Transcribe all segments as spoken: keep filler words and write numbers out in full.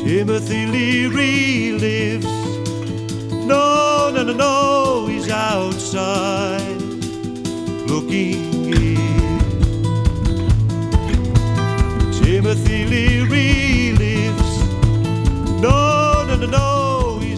Timothy Leary lives. No, no, no, no, he's outside looking in. Timothy Leary lives. No, no, no, no, he's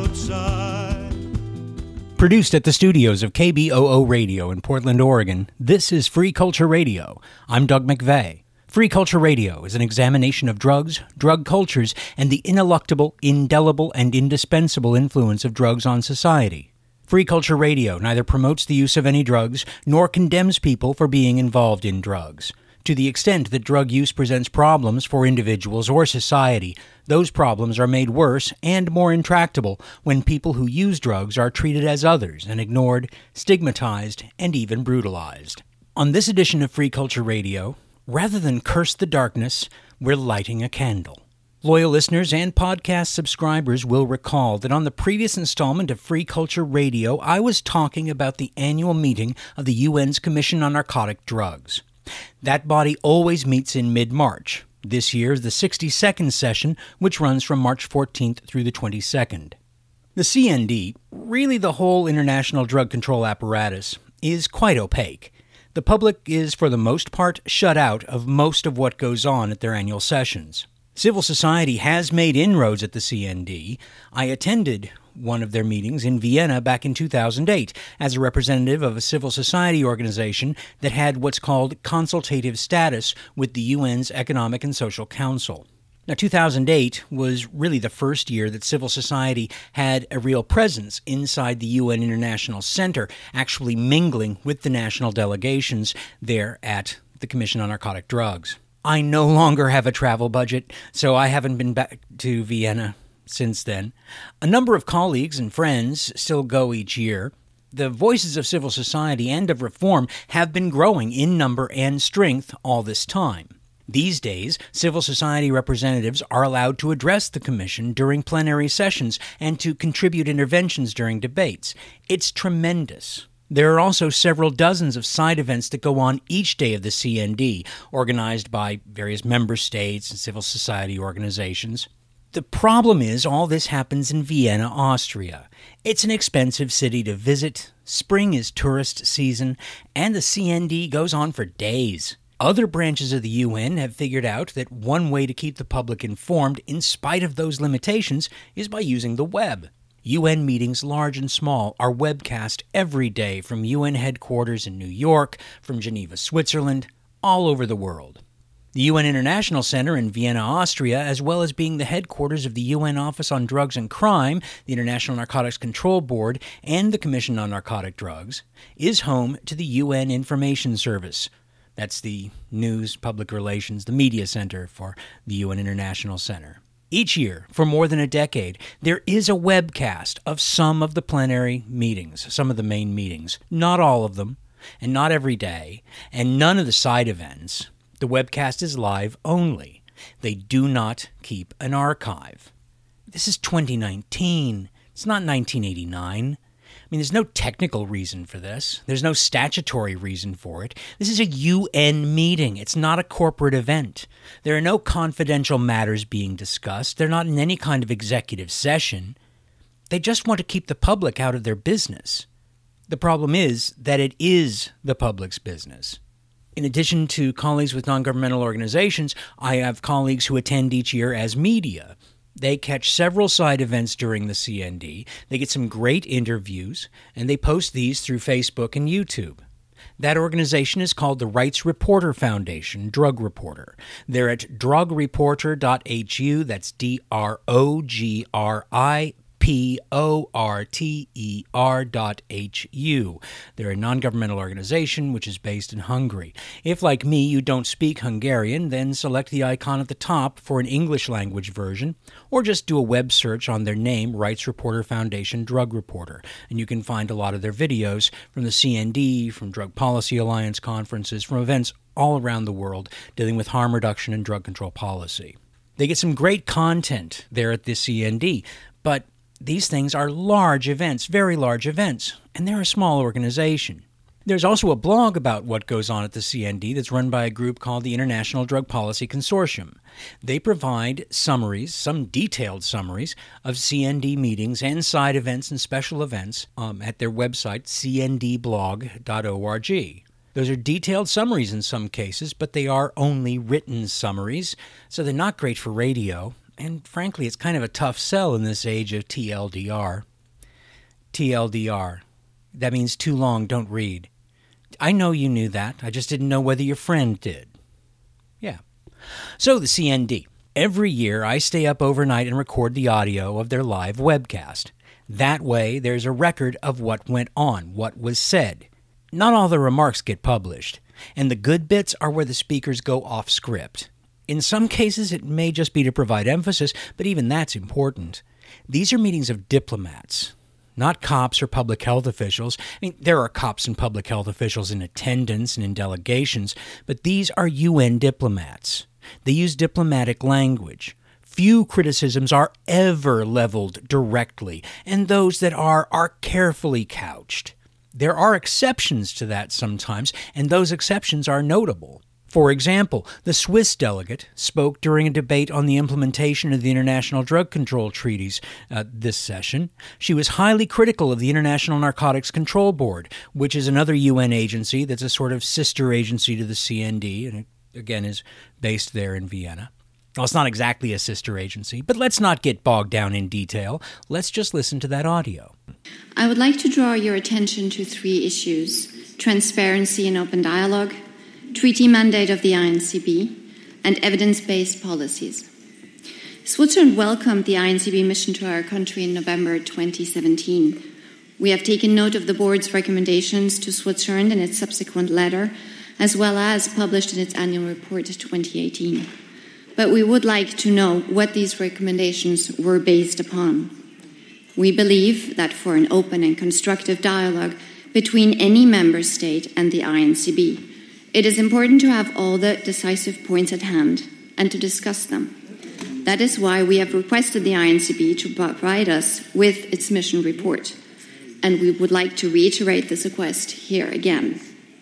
outside. Produced at the studios of K B O O Radio in Portland, Oregon, this is Free Culture Radio. I'm Doug McVeigh. Free Culture Radio is an examination of drugs, drug cultures, and the ineluctable, indelible, and indispensable influence of drugs on society. Free Culture Radio neither promotes the use of any drugs nor condemns people for being involved in drugs. To the extent that drug use presents problems for individuals or society, those problems are made worse and more intractable when people who use drugs are treated as others and ignored, stigmatized, and even brutalized. On this edition of Free Culture Radio, rather than curse the darkness, we're lighting a candle. Loyal listeners and podcast subscribers will recall that on the previous installment of Free Culture Radio, I was talking about the annual meeting of the U N's Commission on Narcotic Drugs. That body always meets in mid-March. This year is the sixty-second session, which runs from March fourteenth through the twenty-second. The C N D, really the whole international drug control apparatus, is quite opaque. The public is, for the most part, shut out of most of what goes on at their annual sessions. Civil society has made inroads at the C N D. I attended one of their meetings in Vienna back in two thousand eight as a representative of a civil society organization that had what's called consultative status with the U N's Economic and Social Council. Now, two thousand eight was really the first year that civil society had a real presence inside the U N International Center, actually mingling with the national delegations there at the Commission on Narcotic Drugs. I no longer have a travel budget, so I haven't been back to Vienna since then. A number of colleagues and friends still go each year. The voices of civil society and of reform have been growing in number and strength all this time. These days, civil society representatives are allowed to address the Commission during plenary sessions and to contribute interventions during debates. It's tremendous. There are also several dozens of side events that go on each day of the C N D, organized by various member states and civil society organizations. The problem is all this happens in Vienna, Austria. It's an expensive city to visit, spring is tourist season, and the C N D goes on for days. Other branches of the U N have figured out that one way to keep the public informed in spite of those limitations is by using the web. U N meetings, large and small, are webcast every day from U N headquarters in New York, from Geneva, Switzerland, all over the world. The U N International Center in Vienna, Austria, as well as being the headquarters of the U N Office on Drugs and Crime, the International Narcotics Control Board, and the Commission on Narcotic Drugs, is home to the U N Information Service. That's the news, public relations, the media center for the U N International Center. Each year, for more than a decade, there is a webcast of some of the plenary meetings, some of the main meetings. Not all of them, and not every day, and none of the side events. The webcast is live only. They do not keep an archive. This is twenty nineteen. It's not nineteen eighty-nine. I mean, there's no technical reason for this. There's no statutory reason for it. This is a U N meeting. It's not a corporate event. There are no confidential matters being discussed. They're not in any kind of executive session. They just want to keep the public out of their business. The problem is that it is the public's business. In addition to colleagues with non-governmental organizations, I have colleagues who attend each year as media. They catch several side events during the C N D, they get some great interviews, and they post these through Facebook and YouTube. That organization is called the Rights Reporter Foundation, Drug Reporter. They're at drug reporter dot h u, that's D R O G R I P O R T E R dot H U. They're a non-governmental organization which is based in Hungary. If, like me, you don't speak Hungarian, then select the icon at the top for an English language version, or just do a web search on their name, Rights Reporter Foundation Drug Reporter, and you can find a lot of their videos from the C N D, from Drug Policy Alliance conferences, from events all around the world dealing with harm reduction and drug control policy. They get some great content there at the C N D, but these things are large events, very large events, and they're a small organization. There's also a blog about what goes on at the C N D that's run by a group called the International Drug Policy Consortium. They provide summaries, some detailed summaries, of C N D meetings and side events and special events um, at their website, c n d blog dot org. Those are detailed summaries in some cases, but they are only written summaries, so they're not great for radio. And frankly, it's kind of a tough sell in this age of T L D R. T L D R. That means too long, don't read. I know you knew that. I just didn't know whether your friend did. Yeah. So the C N D. Every year I stay up overnight and record the audio of their live webcast. That way there's a record of what went on, what was said. Not all the remarks get published, and the good bits are where the speakers go off script. In some cases it may just be to provide emphasis, but even that's important. These are meetings of diplomats, not cops or public health officials. I mean, there are cops and public health officials in attendance and in delegations, but these are U N diplomats. They use diplomatic language. Few criticisms are ever leveled directly, and those that are are carefully couched. There are exceptions to that sometimes, and those exceptions are notable. For example, the Swiss delegate spoke during a debate on the implementation of the International Drug Control Treaties uh, this session. She was highly critical of the International Narcotics Control Board, which is another U N agency that's a sort of sister agency to the C N D, and it, again, is based there in Vienna. Well, it's not exactly a sister agency, but let's not get bogged down in detail. Let's just listen to that audio. I would like to draw your attention to three issues: transparency and open dialogue, treaty mandate of the I N C B, and evidence-based policies. Switzerland welcomed the I N C B mission to our country in November twenty seventeen. We have taken note of the board's recommendations to Switzerland in its subsequent letter, as well as published in its annual report twenty eighteen. But we would like to know what these recommendations were based upon. We believe that for an open and constructive dialogue between any member state and the I N C B, it is important to have all the decisive points at hand and to discuss them. That is why we have requested the I N C B to provide us with its mission report, and we would like to reiterate this request here again.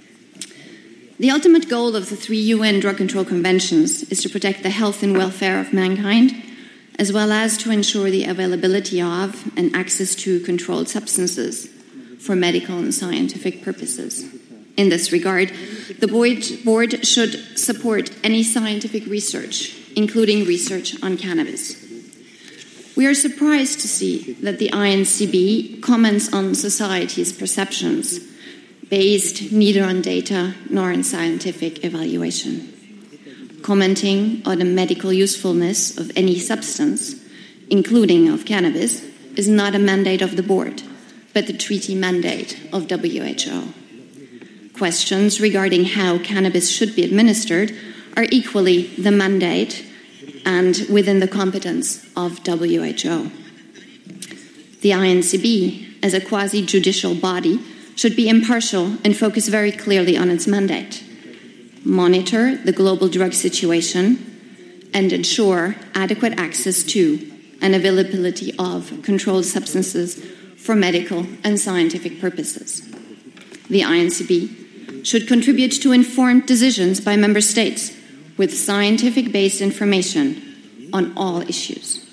The ultimate goal of the three U N drug control conventions is to protect the health and welfare of mankind, as well as to ensure the availability of and access to controlled substances for medical and scientific purposes. In this regard, the board should support any scientific research, including research on cannabis. We are surprised to see that the I N C B comments on society's perceptions based neither on data nor on scientific evaluation. Commenting on the medical usefulness of any substance, including of cannabis, is not a mandate of the board, but the treaty mandate of W H O. Questions regarding how cannabis should be administered are equally the mandate and within the competence of W H O. The I N C B, as a quasi-judicial body, should be impartial and focus very clearly on its mandate. Monitor the global drug situation and ensure adequate access to and availability of controlled substances for medical and scientific purposes. The I N C B should contribute to informed decisions by member states with scientific-based information on all issues.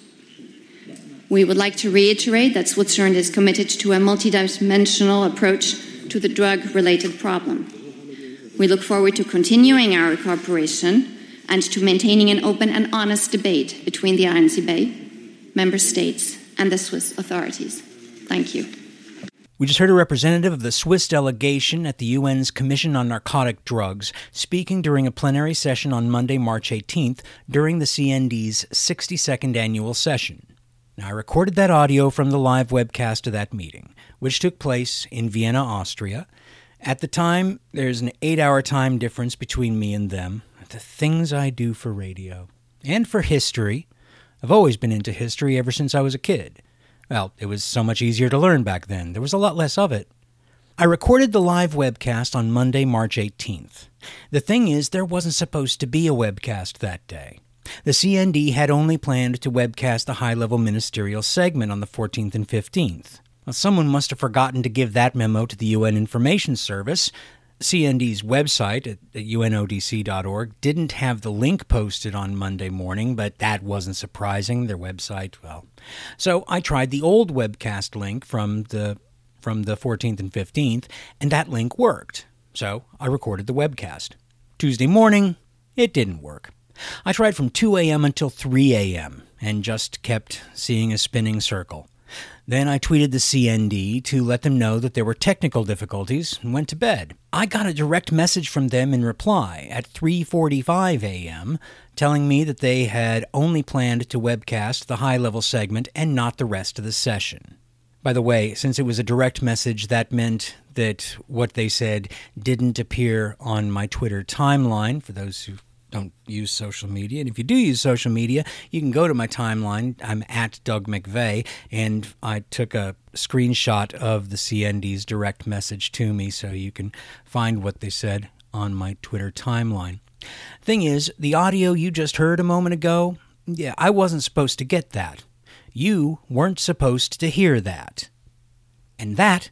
We would like to reiterate that Switzerland is committed to a multidimensional approach to the drug-related problem. We look forward to continuing our cooperation and to maintaining an open and honest debate between the I N C B, member states, and the Swiss authorities. Thank you. We just heard a representative of the Swiss delegation at the U N's Commission on Narcotic Drugs speaking during a plenary session on Monday, March eighteenth, during the C N D's sixty-second annual session. Now, I recorded that audio from the live webcast of that meeting, which took place in Vienna, Austria. At the time, there's an eight-hour time difference between me and them. The things I do for radio. And for history. I've always been into history ever since I was a kid. Well, it was so much easier to learn back then. There was a lot less of it. I recorded the live webcast on Monday, March eighteenth. The thing is, there wasn't supposed to be a webcast that day. The C N D had only planned to webcast the high-level ministerial segment on the fourteenth and fifteenth. Well, someone must have forgotten to give that memo to the U N Information Service. C N D's website at U N O D C dot org didn't have the link posted on Monday morning, but that wasn't surprising. Their website, well. So I tried the old webcast link from the from the fourteenth and fifteenth, and that link worked. So I recorded the webcast. Tuesday morning, it didn't work. I tried from two a.m. until three a.m. and just kept seeing a spinning circle. Then I tweeted the C N D to let them know that there were technical difficulties and went to bed. I got a direct message from them in reply at three forty-five a.m. telling me that they had only planned to webcast the high-level segment and not the rest of the session. By the way, since it was a direct message, that meant that what they said didn't appear on my Twitter timeline, for those who don't use social media. And if you do use social media, you can go to my timeline. I'm at Doug McVeigh, and I took a screenshot of the C N D's direct message to me so you can find what they said on my Twitter timeline. Thing is, the audio you just heard a moment ago, yeah, I wasn't supposed to get that. You weren't supposed to hear that. And that,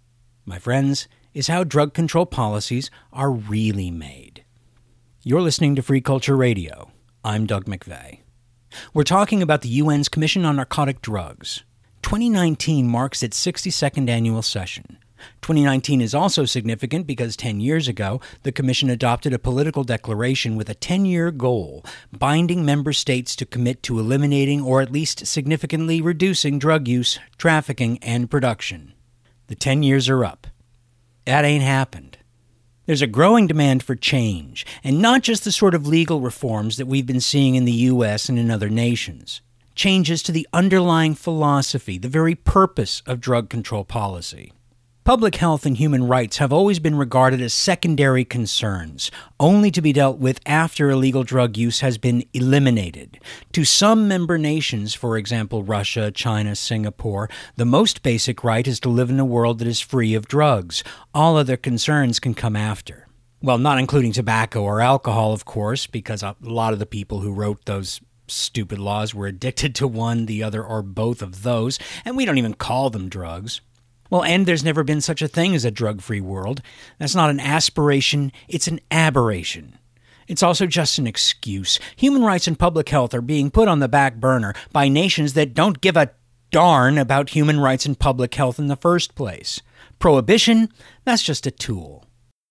my friends, is how drug control policies are really made. You're listening to Free Culture Radio. I'm Doug McVeigh. We're talking about the U N's Commission on Narcotic Drugs. twenty nineteen marks its sixty-second annual session. twenty nineteen is also significant because ten years ago, the Commission adopted a political declaration with a ten-year goal, binding member states to commit to eliminating or at least significantly reducing drug use, trafficking, and production. The ten years are up. That ain't happened. There's a growing demand for change, and not just the sort of legal reforms that we've been seeing in the U S and in other nations. Changes to the underlying philosophy, the very purpose of drug control policy. Public health and human rights have always been regarded as secondary concerns, only to be dealt with after illegal drug use has been eliminated. To some member nations, for example Russia, China, Singapore, the most basic right is to live in a world that is free of drugs. All other concerns can come after. Well, not including tobacco or alcohol, of course, because a lot of the people who wrote those stupid laws were addicted to one, the other, or both of those, and we don't even call them drugs. Well, and there's never been such a thing as a drug-free world. That's not an aspiration, it's an aberration. It's also just an excuse. Human rights and public health are being put on the back burner by nations that don't give a darn about human rights and public health in the first place. Prohibition, that's just a tool.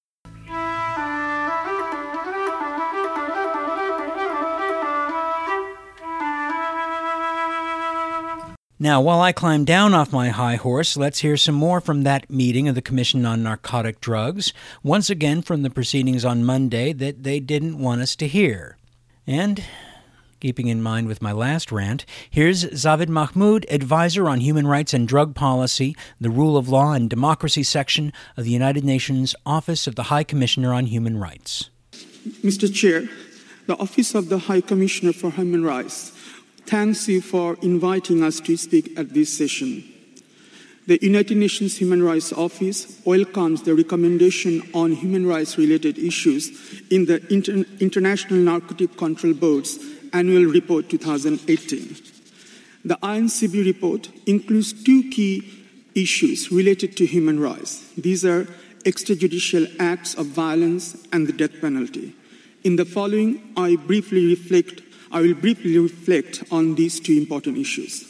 Now, while I climb down off my high horse, let's hear some more from that meeting of the Commission on Narcotic Drugs, once again from the proceedings on Monday that they didn't want us to hear. And, keeping in mind with my last rant, here's Zavid Mahmoud, Advisor on Human Rights and Drug Policy, the Rule of Law and Democracy section of the United Nations Office of the High Commissioner on Human Rights. Mister Chair, the Office of the High Commissioner for Human Rights thanks you for inviting us to speak at this session. The United Nations Human Rights Office welcomes the recommendation on human rights-related issues in the Inter- International Narcotic Control Board's Annual Report twenty eighteen. The I N C B report includes two key issues related to human rights. These are extrajudicial acts of violence and the death penalty. In the following, I briefly reflect I will briefly reflect on these two important issues.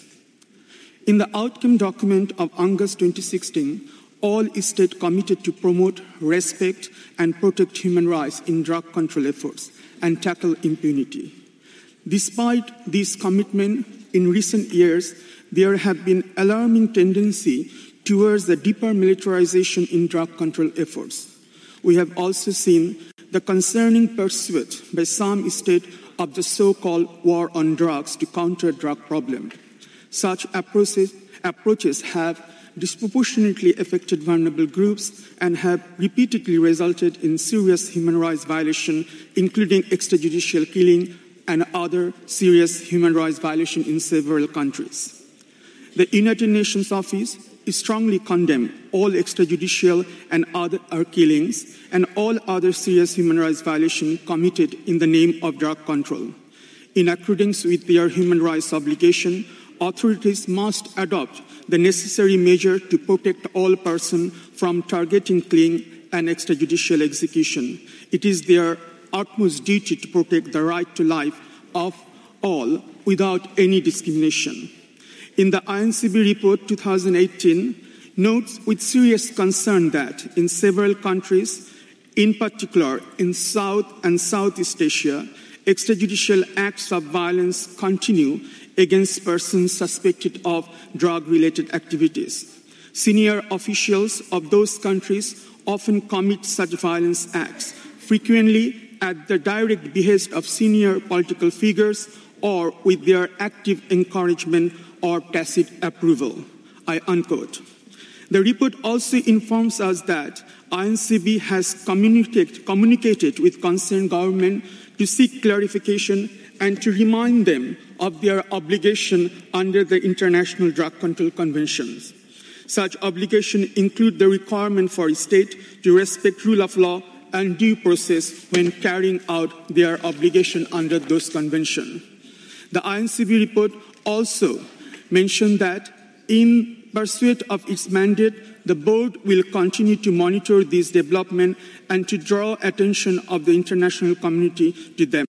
In the outcome document of August twenty sixteen, all states committed to promote, respect, and protect human rights in drug control efforts and tackle impunity. Despite this commitment, in recent years, there have been alarming tendency towards the deeper militarization in drug control efforts. We have also seen the concerning pursuit by some states of the so-called war on drugs to counter drug problem. Such approaches, approaches have disproportionately affected vulnerable groups and have repeatedly resulted in serious human rights violations, including extrajudicial killing and other serious human rights violations in several countries. The United Nations Office strongly condemns all extrajudicial and other killings and all other serious human rights violations committed in the name of drug control. In accordance with their human rights obligation, authorities must adopt the necessary measure to protect all persons from targeting, killing, and extrajudicial execution. It is their utmost duty to protect the right to life of all without any discrimination. In the I N C B report twenty eighteen, notes with serious concern that in several countries, in particular in South and Southeast Asia, extrajudicial acts of violence continue against persons suspected of drug-related activities. Senior officials of those countries often commit such violence acts, frequently at the direct behest of senior political figures or with their active encouragement or tacit approval. I unquote. The report also informs us that I N C B has communicate, communicated with concerned government to seek clarification and to remind them of their obligation under the International Drug Control Conventions. Such obligations include the requirement for a state to respect rule of law and due process when carrying out their obligation under those conventions. The I N C B report also mentioned that in pursuit of its mandate, the board will continue to monitor this development and to draw attention of the international community to them.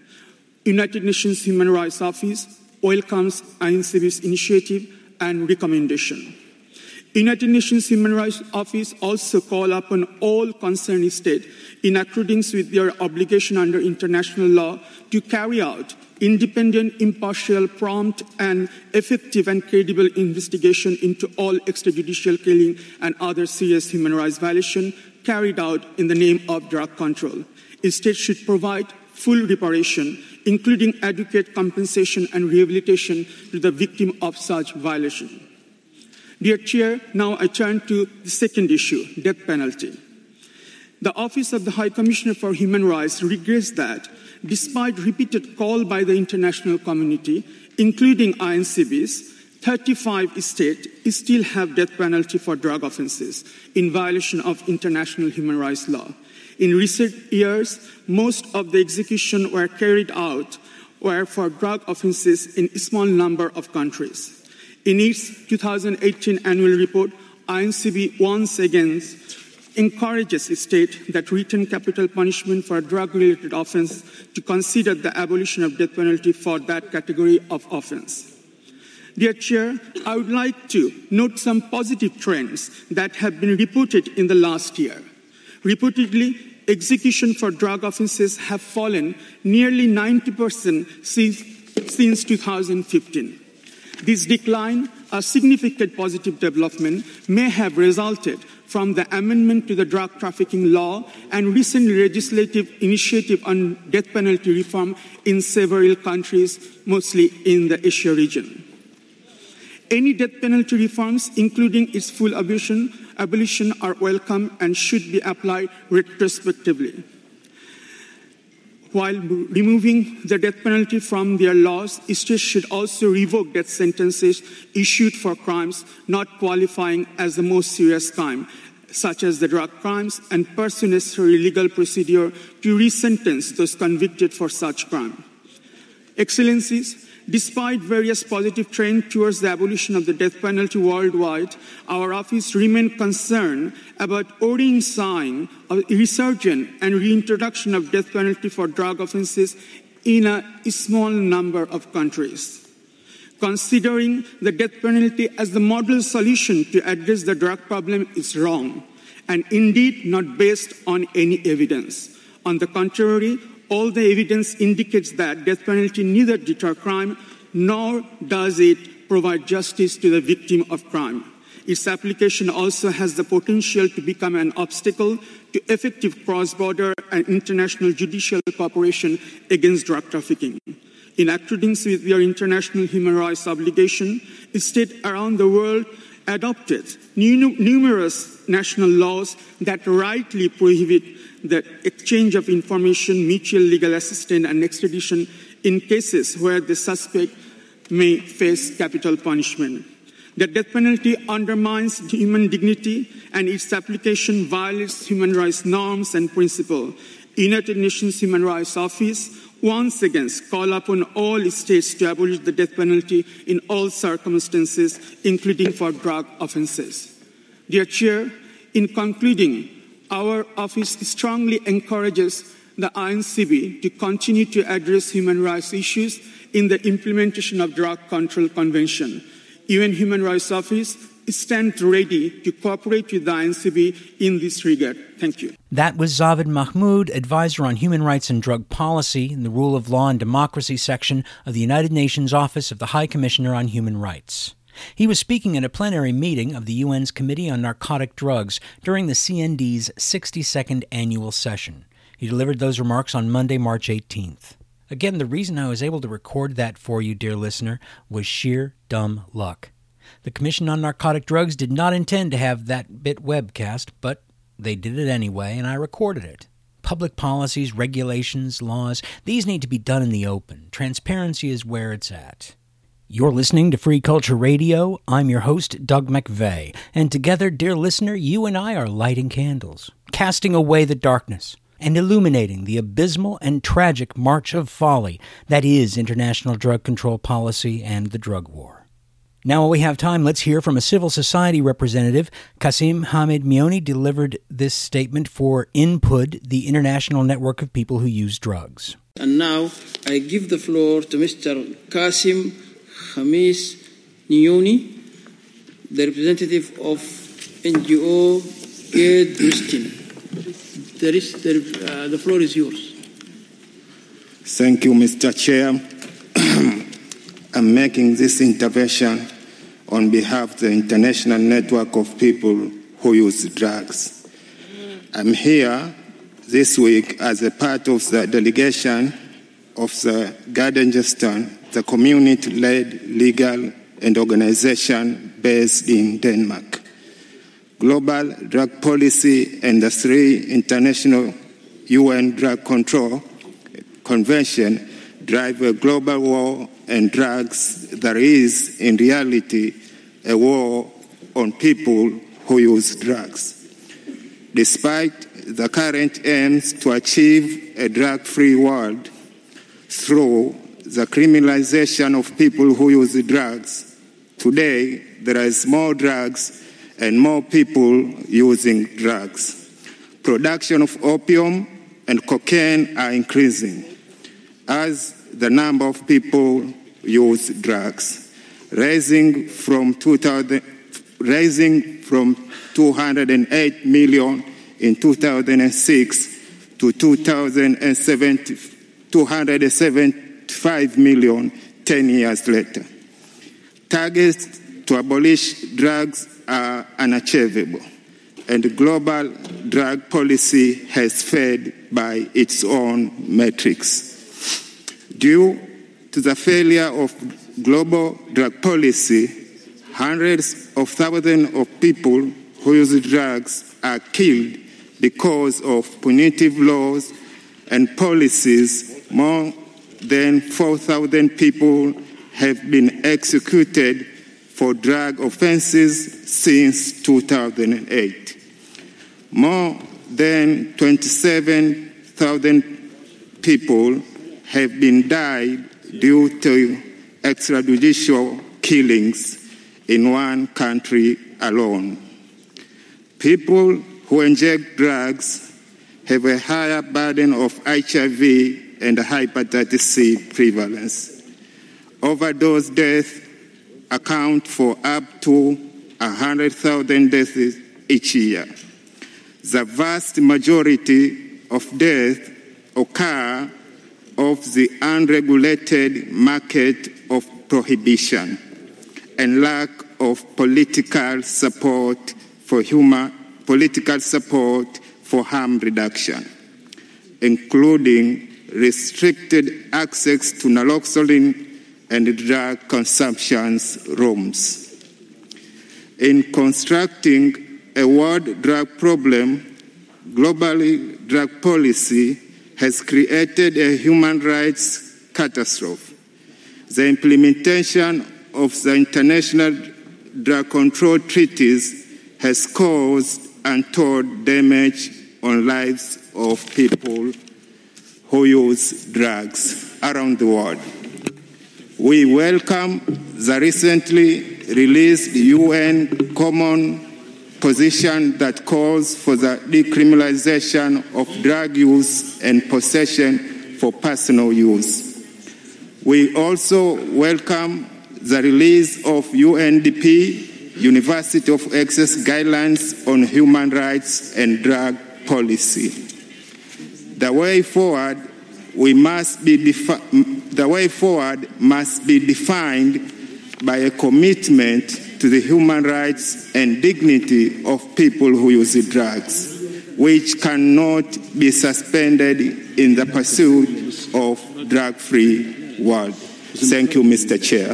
United Nations Human Rights Office welcomes I N C B's initiative and recommendation. United Nations Human Rights Office also call upon all concerned states, in accordance with their obligation under international law, to carry out independent, impartial, prompt, and effective and credible investigation into all extrajudicial killing and other serious human rights violations carried out in the name of drug control. States should provide full reparation, including adequate compensation and rehabilitation to the victim of such violation. Dear Chair, now I turn to the second issue, death penalty. The Office of the High Commissioner for Human Rights regrets that, despite repeated calls by the international community, including I N C B's, thirty-five states still have death penalty for drug offenses in violation of international human rights law. In recent years, most of the executions were carried out were for drug offenses in a small number of countries. In its two thousand eighteen annual report, I N C B once again encourages states that retain capital punishment for a drug-related offense to consider the abolition of death penalty for that category of offense. Dear Chair, I would like to note some positive trends that have been reported in the last year. Reportedly, execution for drug offenses have fallen nearly ninety percent since, since two thousand fifteen. This decline, a significant positive development, may have resulted from the amendment to the drug trafficking law and recent legislative initiative on death penalty reform in several countries, mostly in the Asia region. Any death penalty reforms, including its full abolition, abolition are welcome and should be applied retrospectively. While removing the death penalty from their laws, states should also revoke death sentences issued for crimes not qualifying as the most serious crime, such as the drug crimes, and pursue necessary legal procedure to resentence those convicted for such crime. Excellencies, despite various positive trends towards the abolition of the death penalty worldwide, our office remains concerned about worrying signs of resurgence and reintroduction of death penalty for drug offenses in a small number of countries. Considering the death penalty as the model solution to address the drug problem is wrong, and indeed not based on any evidence. On the contrary, all the evidence indicates that death penalty neither deters crime nor does it provide justice to the victim of crime. Its application also has the potential to become an obstacle to effective cross-border and international judicial cooperation against drug trafficking. In accordance with their international human rights obligation, states around the world adopted numerous national laws that rightly prohibit the exchange of information, mutual legal assistance, and extradition in cases where the suspect may face capital punishment. The death penalty undermines human dignity, and its application violates human rights norms and principles. United Nations Human Rights Office once again call upon all states to abolish the death penalty in all circumstances, including for drug offenses. Dear Chair, in concluding, our office strongly encourages the I N C B to continue to address human rights issues in the implementation of Drug Control Convention. U N Human Rights Office stands ready to cooperate with the I N C B in this regard. Thank you. That was Zaved Mahmoud, Advisor on Human Rights and Drug Policy in the Rule of Law and Democracy section of the United Nations Office of the High Commissioner on Human Rights. He was speaking at a plenary meeting of the U N's Committee on Narcotic Drugs during the C N D's sixty-second annual session. He delivered those remarks on Monday, March eighteenth. Again, the reason I was able to record that for you, dear listener, was sheer dumb luck. The Commission on Narcotic Drugs did not intend to have that bit webcast, but they did it anyway, and I recorded it. Public policies, regulations, laws, these need to be done in the open. Transparency is where it's at. You're listening to Free Culture Radio. I'm your host, Doug McVeigh, and together, dear listener, you and I are lighting candles, casting away the darkness, and illuminating the abysmal and tragic march of folly that is international drug control policy and the drug war. Now, while we have time, let's hear from a civil society representative. Qasim Hamid Mioni delivered this statement for INPUD, the International Network of People Who Use Drugs. And now, I give the floor to Mister Qasim Hamid Mioni, the representative of N G O Aid Pristina. There is, there, uh, the floor is yours. Thank you, Mister Chair. I'm making this intervention on behalf of the International Network of People Who Use Drugs. I'm here this week as a part of the delegation of the Garden Gestion, the community-led legal and organization based in Denmark. Global drug policy and the three international U N drug control convention drive a global war on drugs that is, in reality, a war on people who use drugs. Despite the current aims to achieve a drug-free world through the criminalization of people who use drugs, today there is more drugs and more people using drugs. Production of opium and cocaine are increasing as the number of people use drugs, rising from two thousand, rising from two hundred eight million in two thousand six to two hundred seventy-five million ten years later. Targets to abolish drugs are unachievable, and global drug policy has failed by its own metrics. Due to the failure of global drug policy, hundreds of thousands of people who use drugs are killed because of punitive laws and policies. More than four thousand people have been executed for drug offenses since two thousand eight. More than twenty-seven thousand people have been died due to extrajudicial killings in one country alone. People who inject drugs have a higher burden of H I V and hepatitis C prevalence. Overdose deaths account for up to one hundred thousand deaths each year. The vast majority of deaths occur of the unregulated market of prohibition and lack of political support for human political support for harm reduction, including restricted access to naloxone and drug consumption rooms. In constructing a world drug problem, globally drug policy has created a human rights catastrophe. The implementation of the international drug control treaties has caused untold damage on lives of people who use drugs around the world. We welcome the recently released U N Common Position that calls for the decriminalization of drug use and possession for personal use. We also welcome the release of U N D P, University of Essex Guidelines on Human Rights and Drug Policy. The way forward, we must be defi- the way forward must be defined by a commitment to the human rights and dignity of people who use drugs, which cannot be suspended in the pursuit of drug-free world. Thank you, Mister Chair.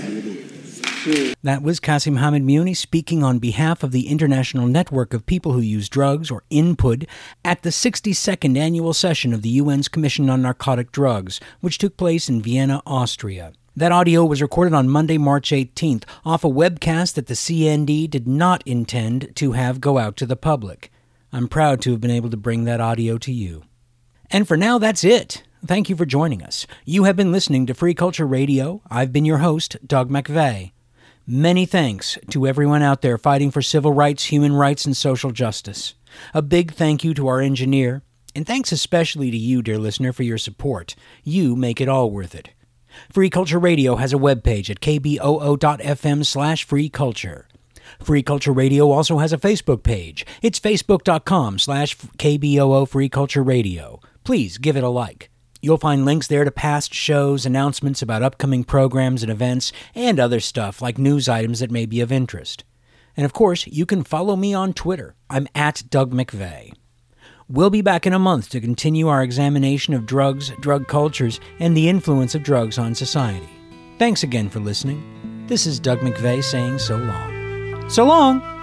That was Qasim Hamid Muni speaking on behalf of the International Network of People Who Use Drugs, or I N P U D, at the sixty-second annual session of the U N's Commission on Narcotic Drugs, which took place in Vienna, Austria. That audio was recorded on Monday, March eighteenth, off a webcast that the C N D did not intend to have go out to the public. I'm proud to have been able to bring that audio to you. And for now, that's it. Thank you for joining us. You have been listening to Free Culture Radio. I've been your host, Doug McVeigh. Many thanks to everyone out there fighting for civil rights, human rights, and social justice. A big thank you to our engineer, and thanks especially to you, dear listener, for your support. You make it all worth it. Free Culture Radio has a webpage at kboo.fm slash freeculture. Free Culture Radio also has a Facebook page. It's facebook.com slash kboo Free Culture Radio. Please give it a like. You'll find links there to past shows, announcements about upcoming programs and events, and other stuff like news items that may be of interest. And of course, you can follow me on Twitter. I'm at Doug McVeigh. We'll be back in a month to continue our examination of drugs, drug cultures, and the influence of drugs on society. Thanks again for listening. This is Doug McVeigh saying so long. So long!